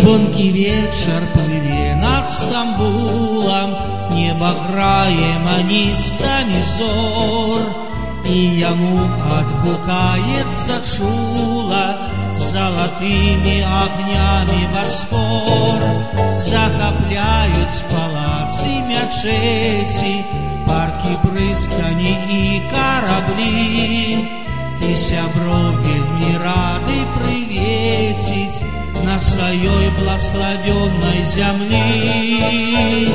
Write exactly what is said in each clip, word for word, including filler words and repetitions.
Звонкий вечер плыве над Стамбулом, небо грае манистами зор, и яму отгукается чула золотыми огнями Босфор. Захопляют палацы, мячети, парки, пристани и корабли. Ты, сяброви, не рады приветить на своей благословенной земли.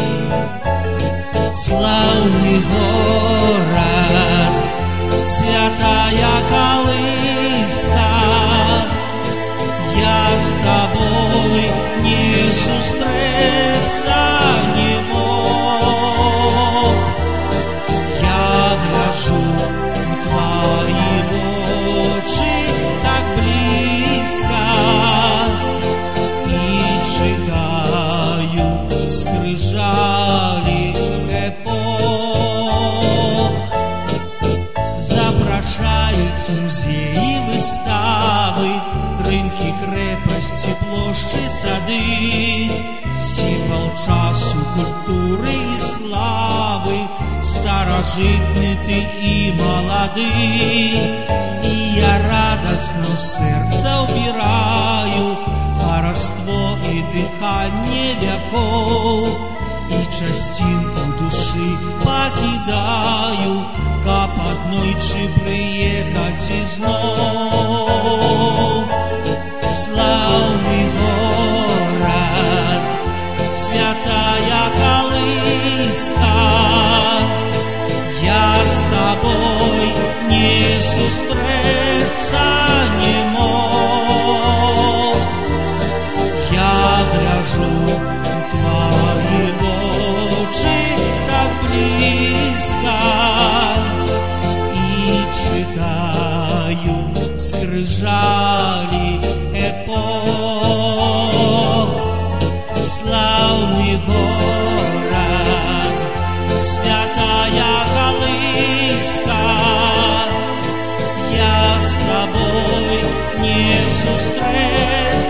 Славный город, святая колыска, я с тобой не сустреться не мог. Я гляжу в твои очи так близко и читаю скрижали эпох. Запрошают музеи, выставы, рынки, крепости, площади, сады. Символ часу культуры и славы, старожитный ты и молодый. И я радостно сердце убираю хароство и дыхание веков, и частинку души покидаю, как одной чи приехать из нов. Славный город, святая колыска, я с тобой не сустреться не мог. Я гляжу в твои очи так близко и читаю скрижали эпох. Славный город, святая колыска, я с тобой не сустреться